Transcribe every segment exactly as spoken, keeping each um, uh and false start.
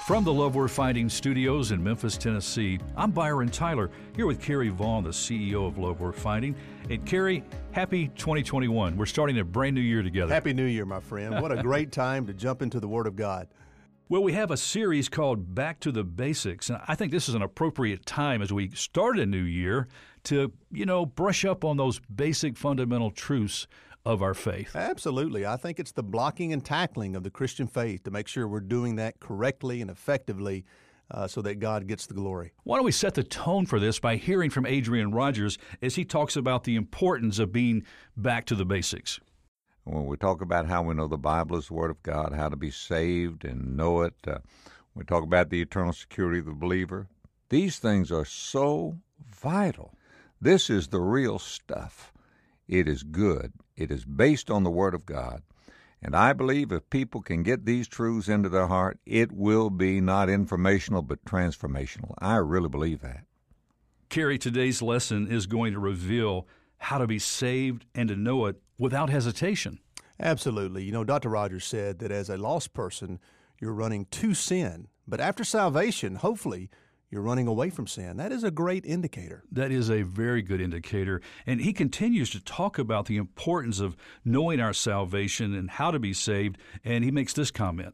From the Love Worth Finding Studios in Memphis, Tennessee, I'm Byron Tyler, here with Kerry Vaughn, the C E O of Love Worth Finding. And Kerry, happy twenty twenty-one. We're starting a brand new year together. Happy New Year, my friend. What a great time to jump into the Word of God. Well, we have a series called Back to the Basics, and I think this is an appropriate time as we start a new year to, you know, brush up on those basic fundamental truths of our faith. Absolutely. I think it's the blocking and tackling of the Christian faith to make sure we're doing that correctly and effectively uh, so that God gets the glory. Why don't we set the tone for this by hearing from Adrian Rogers as he talks about the importance of being back to the basics. When we talk about how we know the Bible is the Word of God, how to be saved and know it, uh, we talk about the eternal security of the believer. These things are so vital. This is the real stuff. It is good. It is based on the Word of God. And I believe if people can get these truths into their heart, it will be not informational but transformational. I really believe that. Kerry, today's lesson is going to reveal how to be saved and to know it without hesitation. Absolutely. You know, Doctor Rogers said that as a lost person, you're running to sin. But after salvation, hopefully, you're running away from sin. That is a great indicator. That is a very good indicator. And he continues to talk about the importance of knowing our salvation and how to be saved, and he makes this comment.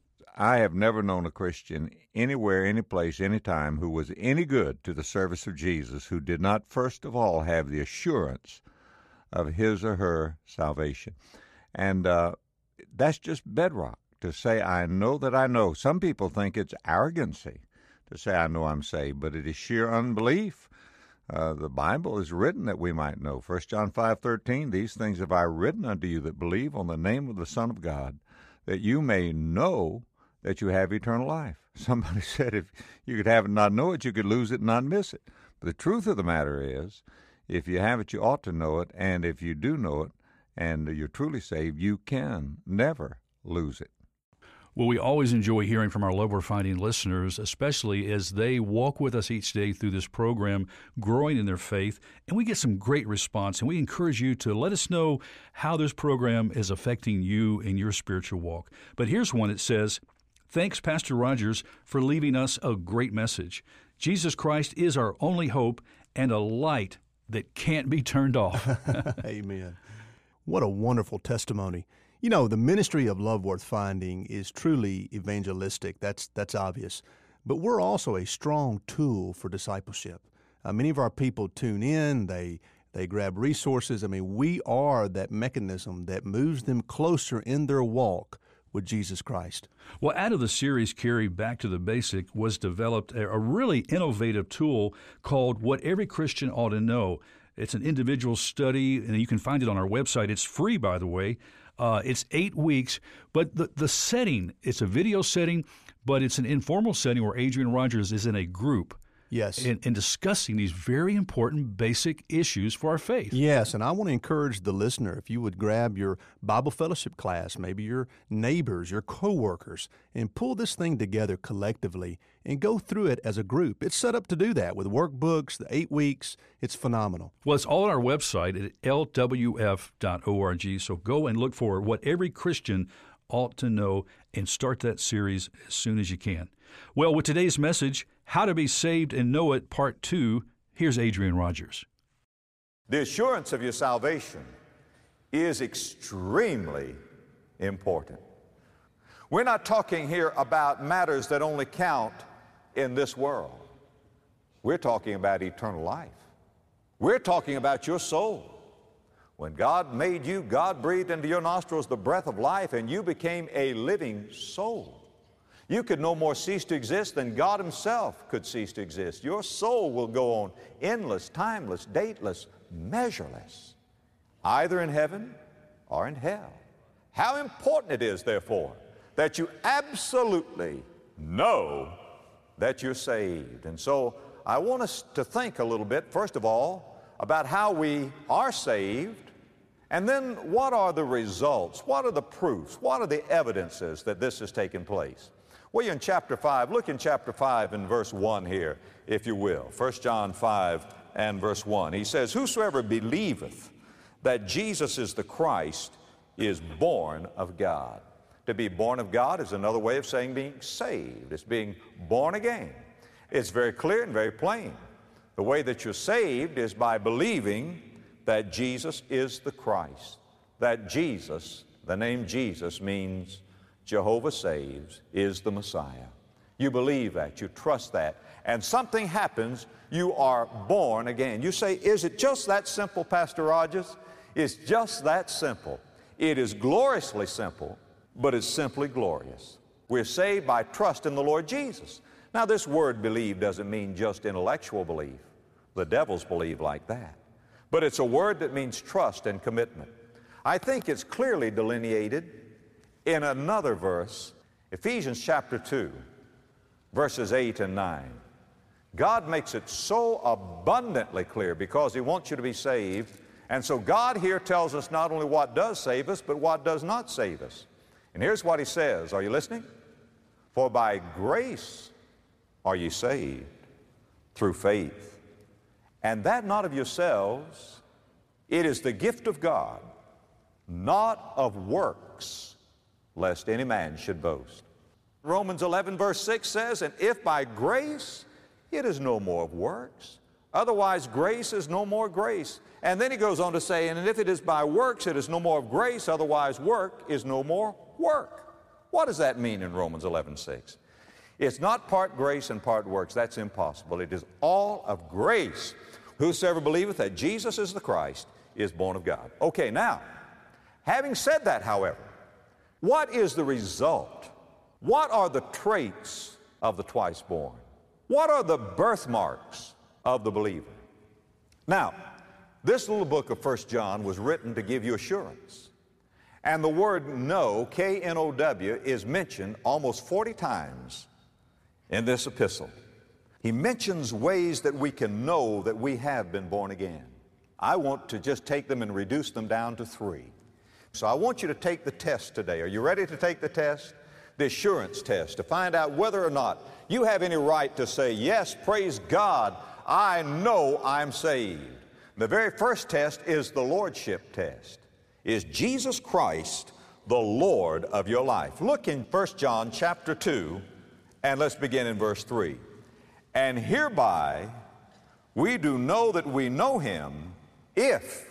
I have never known a Christian anywhere, any place, any time who was any good to the service of Jesus who did not first of all have the assurance of his or her salvation. And uh, that's just bedrock to say, I know that I know. Some people think it's arrogancy to say, I know I'm saved, but it is sheer unbelief. Uh, the Bible is written that we might know. First John five thirteen, these things have I written unto you that believe on the name of the Son of God, that you may know that you have eternal life. Somebody said if you could have it and not know it, you could lose it and not miss it. But the truth of the matter is, if you have it, you ought to know it, and if you do know it, and you're truly saved, you can never lose it. Well, we always enjoy hearing from our Love Worth Finding listeners, especially as they walk with us each day through this program, growing in their faith, and we get some great response, and we encourage you to let us know how this program is affecting you in your spiritual walk. But here's one that says, thanks, Pastor Rogers, for leaving us a great message. Jesus Christ is our only hope and a light that can't be turned off. Amen. What a wonderful testimony. You know, the ministry of Love Worth Finding is truly evangelistic. That's that's obvious. But we're also a strong tool for discipleship. Uh, many of our people tune in, they they grab resources. I mean, we are that mechanism that moves them closer in their walk with Jesus Christ. Well, out of the series, Kerry, Back to the Basic, was developed a, a really innovative tool called What Every Christian Ought to Know. It's an individual study, and you can find it on our website. It's free, by the way. Uh, it's eight weeks, but the, the setting, it's a video setting, but it's an informal setting where Adrian Rogers is in a group. Yes. And, and discussing these very important basic issues for our faith. Yes, and I want to encourage the listener, if you would grab your Bible fellowship class, maybe your neighbors, your coworkers, and pull this thing together collectively and go through it as a group. It's set up to do that with workbooks, the eight weeks. It's phenomenal. Well, it's all on our website at L W F dot org, so go and look for what every Christian ought to know and start that series as soon as you can. Well, with today's message, How to Be Saved and Know It, Part two, here's Adrian Rogers. The assurance of your salvation is extremely important. We're not talking here about matters that only count in this world. We're talking about eternal life. We're talking about your soul. When God made you, God breathed into your nostrils the breath of life, and you became a living soul. You could no more cease to exist than God Himself could cease to exist. Your soul will go on endless, timeless, dateless, measureless, either in heaven or in hell. How important it is, therefore, that you absolutely know that you're saved. And so I want us to think a little bit, first of all, about how we are saved, and then what are the results? What are the proofs? What are the evidences that this has taken place? Well, you're in chapter five. Look in chapter five and verse one here, if you will. First John five and verse one. He says, whosoever believeth that Jesus is the Christ is born of God. To be born of God is another way of saying being saved. It's being born again. It's very clear and very plain. The way that you're saved is by believing that Jesus is the Christ. That Jesus, the name Jesus means Jehovah saves, is the Messiah. You believe that, you trust that, and something happens, you are born again. You say, is it just that simple, Pastor Rogers? It's just that simple. It is gloriously simple, but it's simply glorious. We're saved by trust in the Lord Jesus. Now, this word believe doesn't mean just intellectual belief. The devils believe like that. But it's a word that means trust and commitment. I think it's clearly delineated in another verse, Ephesians chapter two, verses eight and nine. God makes it so abundantly clear because He wants you to be saved. And so God here tells us not only what does save us, but what does not save us. And here's what He says. Are you listening? For by grace are ye saved through faith, and that not of yourselves, it is the gift of God, not of works, lest any man should boast. Romans eleven verse six says, and if by grace, it is no more of works. Otherwise, grace is no more grace. And then he goes on to say, and if it is by works, it is no more of grace. Otherwise, work is no more work. What does that mean in Romans eleven six? It's not part grace and part works. That's impossible. It is all of grace. Whosoever believeth that Jesus is the Christ is born of God. Okay, now, having said that, however, what is the result? What are the traits of the twice born? What are the birthmarks of the believer? Now, this little book of First John was written to give you assurance. And the word know, K N O W, is mentioned almost forty times in this epistle. He mentions ways that we can know that we have been born again. I want to just take them and reduce them down to three. So I want you to take the test today. Are you ready to take the test? The assurance test, to find out whether or not you have any right to say, yes, praise God, I know I'm saved. The very first test is the lordship test. Is Jesus Christ the Lord of your life? Look in First John chapter two, and let's begin in verse three. And hereby we do know that we know Him if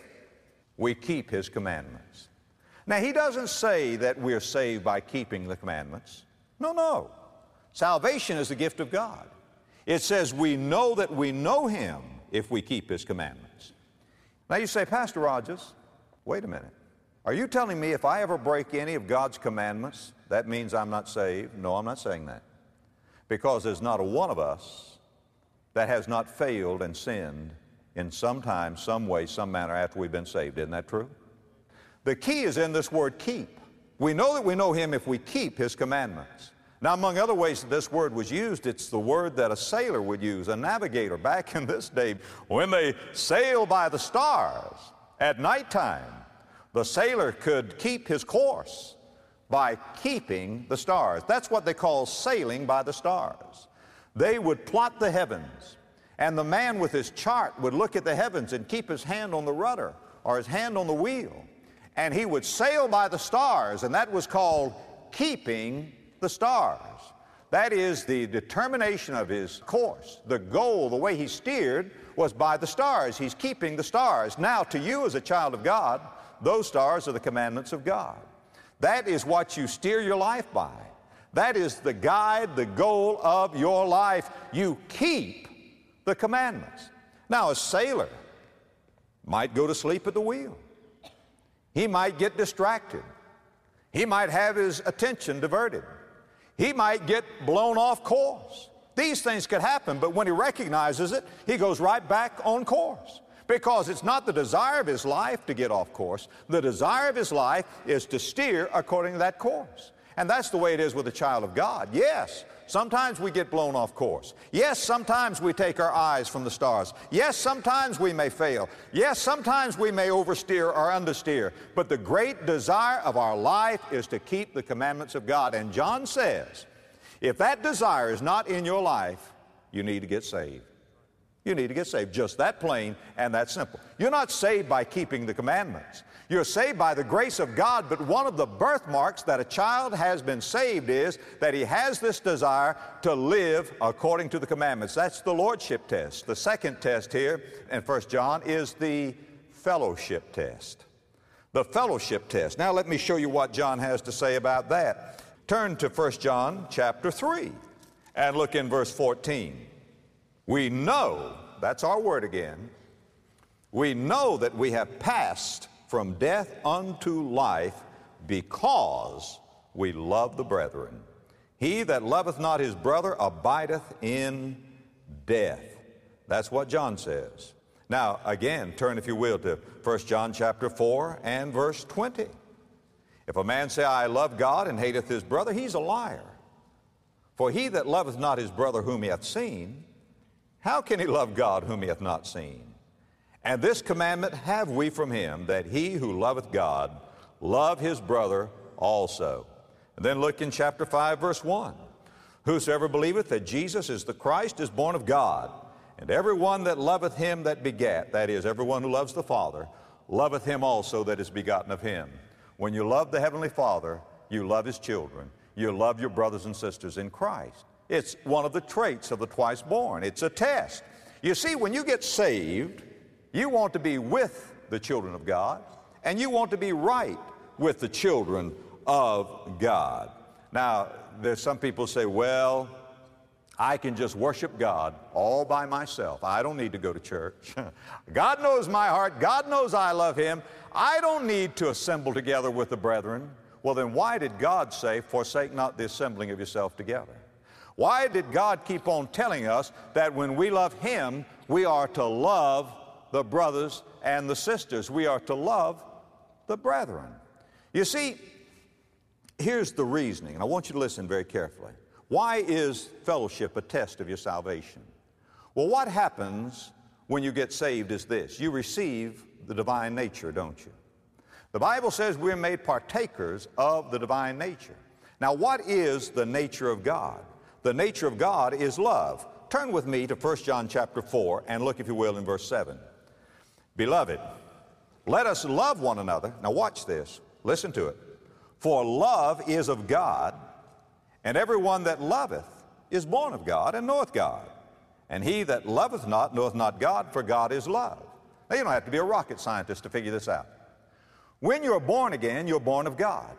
we keep His commandments. Now, He doesn't say that we're saved by keeping the commandments. No, no. Salvation is the gift of God. It says we know that we know Him if we keep His commandments. Now you say, Pastor Rogers, wait a minute. Are you telling me if I ever break any of God's commandments, that means I'm not saved? No, I'm not saying that. Because there's not a one of us that has not failed and sinned in some time, some way, some manner after we've been saved. Isn't that true? The key is in this word keep. We know that we know Him if we keep His commandments. Now, among other ways that this word was used, it's the word that a sailor would use, a navigator back in this day. When they sail by the stars at nighttime, the sailor could keep his course by keeping the stars. That's what they call sailing by the stars. They would plot the heavens, and the man with his chart would look at the heavens and keep his hand on the rudder or his hand on the wheel, and he would sail by the stars, and that was called keeping the stars. That is the determination of his course. The goal, the way he steered, was by the stars. He's keeping the stars. Now, to you as a child of God, those stars are the commandments of God. That is what you steer your life by. That is the guide, the goal of your life. You keep the commandments. Now, a sailor might go to sleep at the wheel. He might get distracted. He might have his attention diverted. He might get blown off course. These things could happen, but when he recognizes it, he goes right back on course. Because it's not the desire of his life to get off course. The desire of his life is to steer according to that course. And that's the way it is with a child of God. Yes, sometimes we get blown off course. Yes, sometimes we take our eyes from the stars. Yes, sometimes we may fail. Yes, sometimes we may oversteer or understeer. But the great desire of our life is to keep the commandments of God. And John says, if that desire is not in your life, you need to get saved. You need to get saved. Just that plain and that simple. You're not saved by keeping the commandments. You're saved by the grace of God, but one of the birthmarks that a child has been saved is that he has this desire to live according to the commandments. That's the lordship test. The second test here in First John is the fellowship test. The fellowship test. Now let me show you what John has to say about that. Turn to First John chapter three and look in verse fourteen. We know, that's our word again, we know that we have passed from death unto life because we love the brethren. He that loveth not his brother abideth in death. That's what John says. Now, again, turn, if you will, to First John chapter four and verse twenty. If a man say, I love God, and hateth his brother, he's a liar. For he that loveth not his brother whom he hath seen, how can he love God whom he hath not seen? And this commandment have we from him, that he who loveth God love his brother also. And then look in chapter five, verse one. Whosoever believeth that Jesus is the Christ is born of God. And every one that loveth him that begat, that is, everyone who loves the Father, loveth him also that is begotten of him. When you love the Heavenly Father, you love his children. You love your brothers and sisters in Christ. It's one of the traits of the twice born. It's a test. You see, when you get saved, you want to be with the children of God, and you want to be right with the children of God. Now, there's some people say, well, I can just worship God all by myself. I don't need to go to church. God knows my heart. God knows I love him. I don't need to assemble together with the brethren. Well, then why did God say, forsake not the assembling of yourself together? Why did God keep on telling us that when we love him, we are to love the brothers and the sisters? We are to love the brethren. You see, here's the reasoning, and I want you to listen very carefully. Why is fellowship a test of your salvation? Well, what happens when you get saved is this. You receive the divine nature, don't you? The Bible says we're made partakers of the divine nature. Now, what is the nature of God? The nature of God is love. Turn with me to First John chapter four and look, if you will, in verse seven. Beloved, let us love one another. Now watch this. Listen to it. For love is of God, and everyone that loveth is born of God and knoweth God. And he that loveth not knoweth not God, for God is love. Now you don't have to be a rocket scientist to figure this out. When you're born again, you're born of God.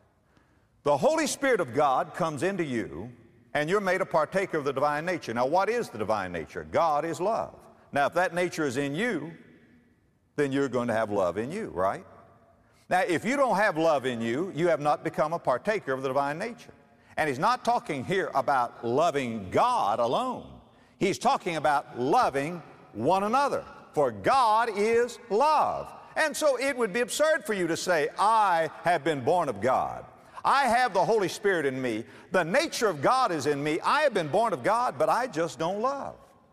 The Holy Spirit of God comes into you, and you're made a partaker of the divine nature. Now, what is the divine nature? God is love. Now, if that nature is in you, then you're going to have love in you, right? Now, if you don't have love in you, you have not become a partaker of the divine nature. And he's not talking here about loving God alone. He's talking about loving one another. For God is love. And so it would be absurd for you to say, I have been born of God. I have the Holy Spirit in me. The nature of God is in me. I have been born of God, but I just don't love.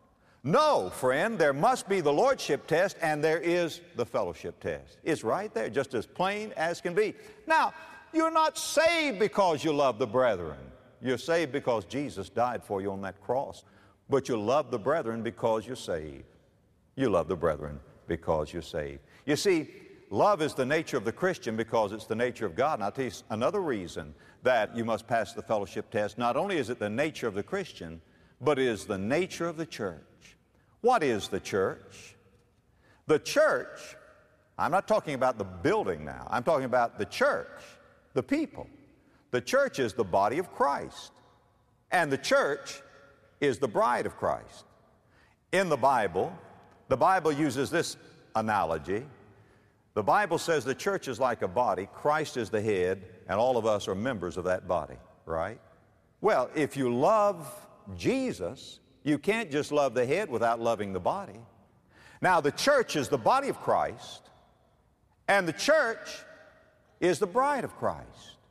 No, friend, there must be the lordship test, and there is the fellowship test. It's right there, just as plain as can be. Now, you're not saved because you love the brethren. You're saved because Jesus died for you on that cross. But you love the brethren because you're saved. You love the brethren because you're saved. You see, love is the nature of the Christian because it's the nature of God. And I'll tell you another reason that you must pass the fellowship test. Not only is it the nature of the Christian, but it is the nature of the church. What is the church? The church, I'm not talking about the building now. I'm talking about the church, the people. The church is the body of Christ, and the church is the bride of Christ. In the Bible, the Bible uses this analogy. The Bible says the church is like a body, Christ is the head, and all of us are members of that body, right? Well, if you love Jesus, you can't just love the head without loving the body. Now, the church is the body of Christ, and the church is the bride of Christ.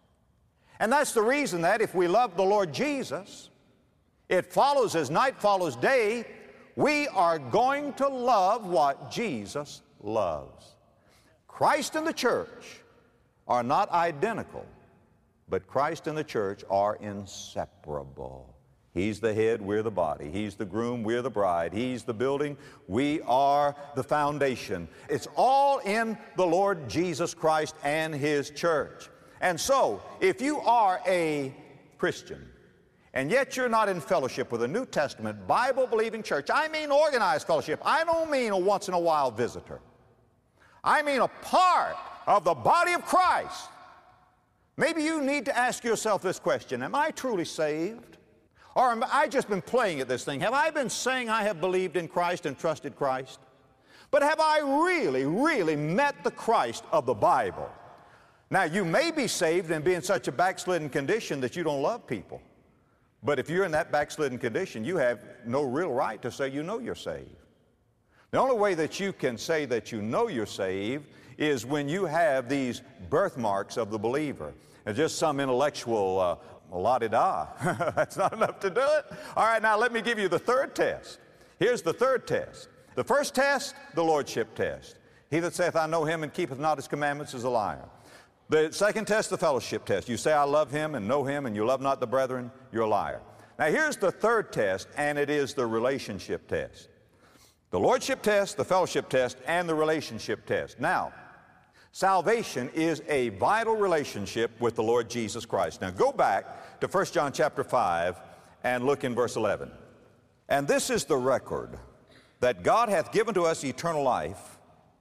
And that's the reason that if we love the Lord Jesus, it follows as night follows day, we are going to love what Jesus loves. Christ and the church are not identical, but Christ and the church are inseparable. He's the head, we're the body. He's the groom, we're the bride. He's the building, we are the foundation. It's all in the Lord Jesus Christ and His church. And so, if you are a Christian, and yet you're not in fellowship with a New Testament, Bible-believing church, I mean organized fellowship. I don't mean a once-in-a-while visitor. I mean a part of the body of Christ. Maybe you need to ask yourself this question: am I truly saved? Or have I just been playing at this thing? Have I been saying I have believed in Christ and trusted Christ? But have I really, really met the Christ of the Bible? Now, you may be saved and be in such a backslidden condition that you don't love people. But if you're in that backslidden condition, you have no real right to say you know you're saved. The only way that you can say that you know you're saved is when you have these birthmarks of the believer. And just some intellectual uh, la-di-da. That's not enough to do it. All right, now let me give you the third test. Here's the third test. The first test, the lordship test. He that saith, I know him and keepeth not his commandments is a liar. The second test, the fellowship test. You say, I love him and know him and you love not the brethren, you're a liar. Now here's the third test, and it is the relationship test. The lordship test, the fellowship test, and the relationship test. Now, salvation is a vital relationship with the Lord Jesus Christ. Now go back to First John chapter five and look in verse eleven. And this is the record, that God hath given to us eternal life,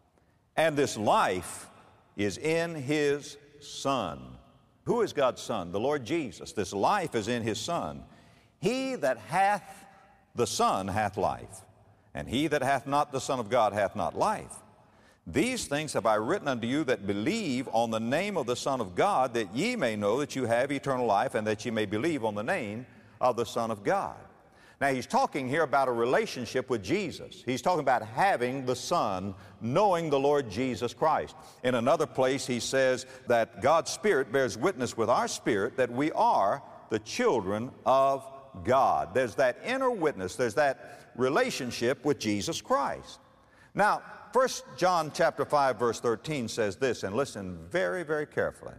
and this life is in His Son. Who is God's Son? The Lord Jesus. This life is in His Son. He that hath the Son hath life, and he that hath not the Son of God hath not life. These things have I written unto you that believe on the name of the Son of God, that ye may know that you have eternal life, and that ye may believe on the name of the Son of God. Now, he's talking here about a relationship with Jesus. He's talking about having the Son, knowing the Lord Jesus Christ. In another place, he says that God's Spirit bears witness with our spirit that we are the children of God. There's that inner witness. There's that relationship with Jesus Christ. Now, First John chapter five, verse thirteen says this, and listen very, very carefully.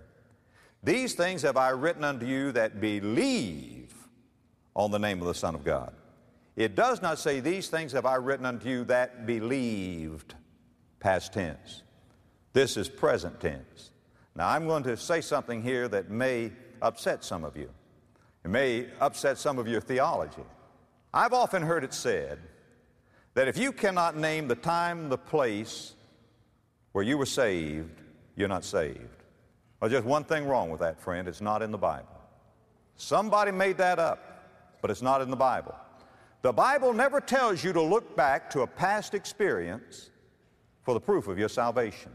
These things have I written unto you that believe on the name of the Son of God. It does not say, these things have I written unto you that believed, past tense. This is present tense. Now, I'm going to say something here that may upset some of you. It may upset some of your theology. I've often heard it said that if you cannot name the time, the place where you were saved, you're not saved. Well, just one thing wrong with that, friend. It's not in the Bible. Somebody made that up, but it's not in the Bible. The Bible never tells you to look back to a past experience for the proof of your salvation.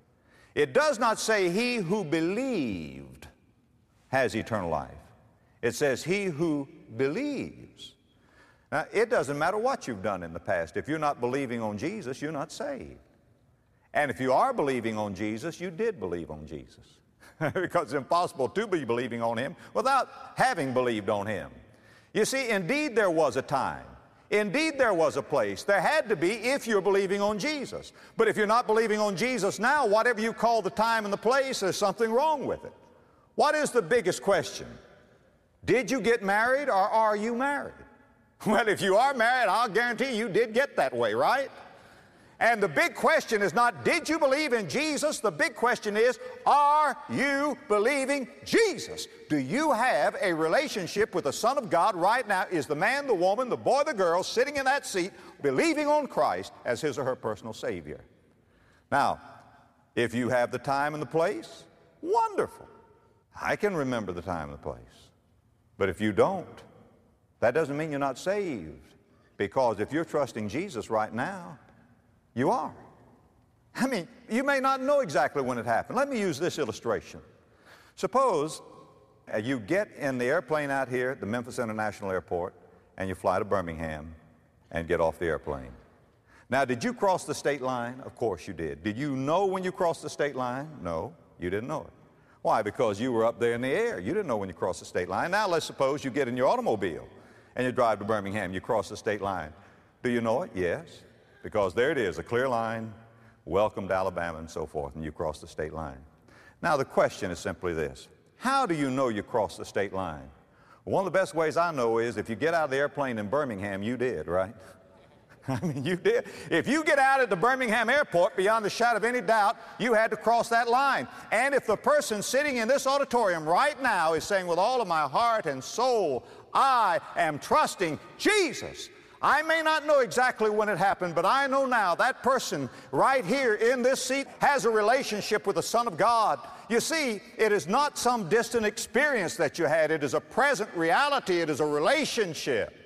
It does not say he who believed has eternal life. It says he who believes. Now, it doesn't matter what you've done in the past. If you're not believing on Jesus, you're not saved. And if you are believing on Jesus, you did believe on Jesus. Because it's impossible to be believing on Him without having believed on Him. You see, indeed there was a time. Indeed there was a place. There had to be if you're believing on Jesus. But if you're not believing on Jesus now, whatever you call the time and the place, there's something wrong with it. What is the biggest question? Did you get married or are you married? Well, if you are married, I'll guarantee you did get that way, right? And the big question is not, did you believe in Jesus? The big question is, are you believing Jesus? Do you have a relationship with the Son of God right now? Is the man, the woman, the boy, the girl sitting in that seat believing on Christ as his or her personal Savior? Now, if you have the time and the place, wonderful. I can remember the time and the place. But if you don't, that doesn't mean you're not saved, because if you're trusting Jesus right now, you are. I mean, you may not know exactly when it happened. Let me use this illustration. Suppose uh, you get in the airplane out here at the Memphis International Airport and you fly to Birmingham and get off the airplane. Now, did you cross the state line? Of course you did. Did you know when you crossed the state line? No, you didn't know it. Why? Because you were up there in the air. You didn't know when you crossed the state line. Now, let's suppose you get in your automobile and you drive to Birmingham, you cross the state line. Do you know it? Yes. Because there it is, a clear line, welcome to Alabama and so forth, and you cross the state line. Now the question is simply this: how do you know you crossed the state line? One of the best ways I know is if you get out of the airplane in Birmingham, you did, right? I mean, you did. If you get out at the Birmingham airport, beyond the shadow of any doubt, you had to cross that line. And if the person sitting in this auditorium right now is saying with all of my heart and soul, I am trusting Jesus, I may not know exactly when it happened, but I know now that person right here in this seat has a relationship with the Son of God. You see, it is not some distant experience that you had. It is a present reality. It is a relationship,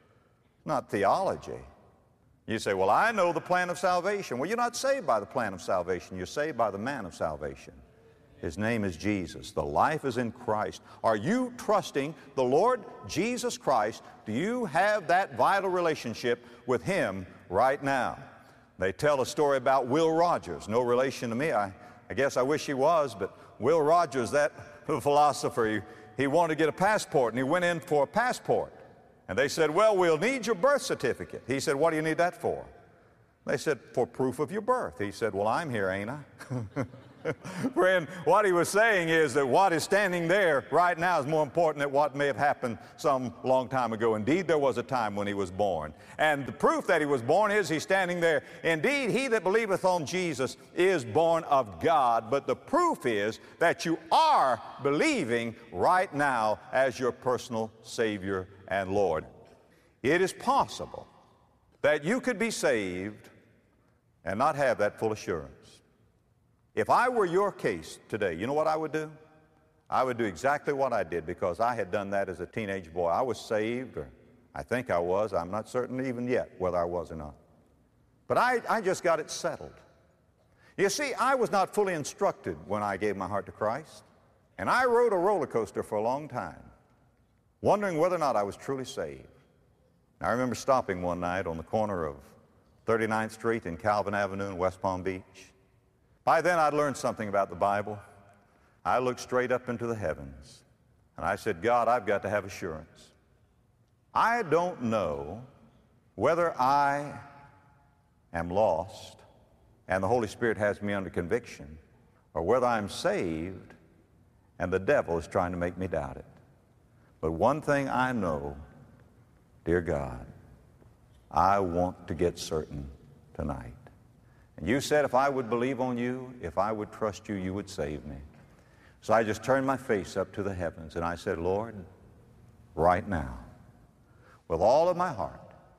not theology. You say, well, I know the plan of salvation. Well, you're not saved by the plan of salvation. You're saved by the man of salvation. His name is Jesus. The life is in Christ. Are you trusting the Lord Jesus Christ? Do you have that vital relationship with Him right now? They tell a story about Will Rogers. No relation to me. I, I guess I wish he was, but Will Rogers, that philosopher, he, he wanted to get a passport, and he went in for a passport. And they said, well, we'll need your birth certificate. He said, what do you need that for? They said, for proof of your birth. He said, well, I'm here, ain't I? Friend, what he was saying is that what is standing there right now is more important than what may have happened some long time ago. Indeed, there was a time when he was born. And the proof that he was born is he's standing there. Indeed, he that believeth on Jesus is born of God. But the proof is that you are believing right now as your personal Savior and Lord. It is possible that you could be saved and not have that full assurance. If I were your case today, you know what I would do? I would do exactly what I did, because I had done that as a teenage boy. I was saved, or I think I was. I'm not certain even yet whether I was or not. But I, I just got it settled. You see, I was not fully instructed when I gave my heart to Christ, and I rode a roller coaster for a long time, wondering whether or not I was truly saved. I remember stopping one night on the corner of thirty-ninth Street and Calvin Avenue in West Palm Beach. By then, I'd learned something about the Bible. I looked straight up into the heavens, and I said, God, I've got to have assurance. I don't know whether I am lost and the Holy Spirit has me under conviction, or whether I'm saved and the devil is trying to make me doubt it. But one thing I know, dear God, I want to get certain tonight. And you said if I would believe on you, if I would trust you, you would save me. So I just turned my face up to the heavens and I said, Lord, right now, with all of my heart,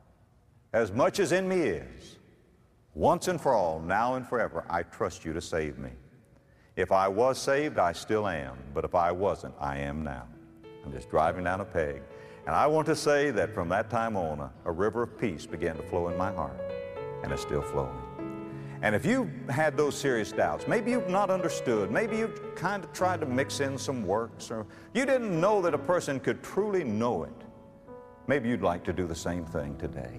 as much as in me is, once and for all, now and forever, I trust you to save me. If I was saved, I still am. But if I wasn't, I am now. I'm just driving down a peg. And I want to say that from that time on, a, a river of peace began to flow in my heart, and it's still flowing. And if you had those serious doubts, maybe you've not understood, maybe you've kind of tried to mix in some works, or you didn't know that a person could truly know it, maybe you'd like to do the same thing today.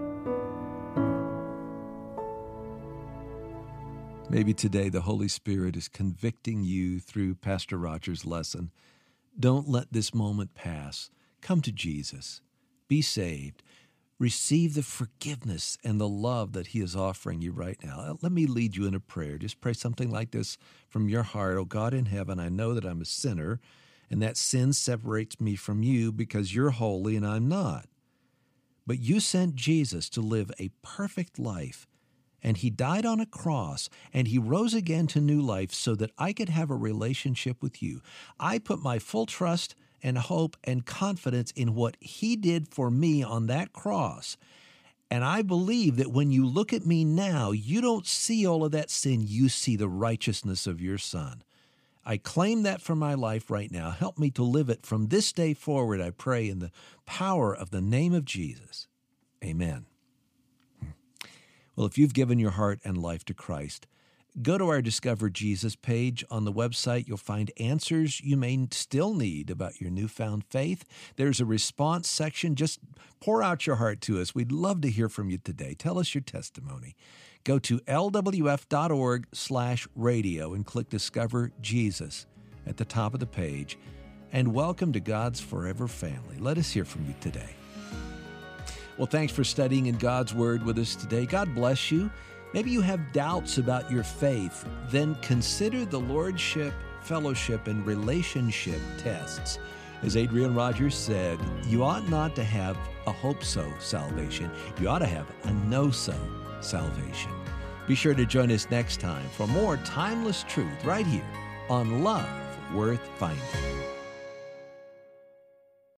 Maybe today the Holy Spirit is convicting you through Pastor Rogers' lesson. Don't let this moment pass. Come to Jesus. Be saved. Receive the forgiveness and the love that He is offering you right now. Let me lead you in a prayer. Just pray something like this from your heart. Oh, God in heaven, I know that I'm a sinner, and that sin separates me from you because you're holy and I'm not. But you sent Jesus to live a perfect life, and He died on a cross, and He rose again to new life so that I could have a relationship with you. I put my full trust and hope and confidence in what He did for me on that cross. And I believe that when you look at me now, you don't see all of that sin, you see the righteousness of your Son. I claim that for my life right now. Help me to live it from this day forward, I pray, in the power of the name of Jesus. Amen. Well, if you've given your heart and life to Christ, go to our Discover Jesus page on the website. You'll find answers you may still need about your newfound faith. There's a response section. Just pour out your heart to us. We'd love to hear from you today. Tell us your testimony. Go to lwf.org slash radio and click Discover Jesus at the top of the page. And welcome to God's forever family. Let us hear from you today. Well, thanks for studying in God's Word with us today. God bless you. Maybe you have doubts about your faith, then consider the Lordship, Fellowship, and Relationship tests. As Adrian Rogers said, you ought not to have a hope-so salvation. You ought to have a know-so salvation. Be sure to join us next time for more timeless truth right here on Love Worth Finding.